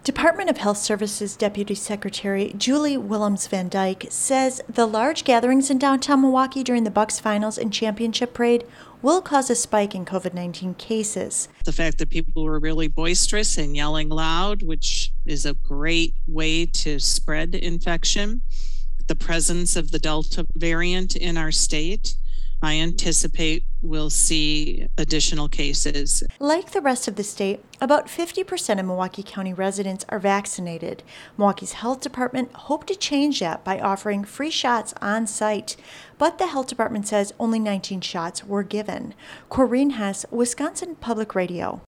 Department of Health Services Deputy Secretary Julie Willems Van Dyke says the large gatherings in downtown Milwaukee during the Bucks Finals and Championship Parade will cause a spike in COVID-19 cases. The fact that people were really boisterous and yelling loud, which is a great way to spread infection. The presence of the Delta variant in our state, I anticipate we'll see additional cases. Like the rest of the state, about 50% of Milwaukee County residents are vaccinated. Milwaukee's health department hoped to change that by offering free shots on site, but the health department says only 19 shots were given. Corrine Hess, Wisconsin Public Radio.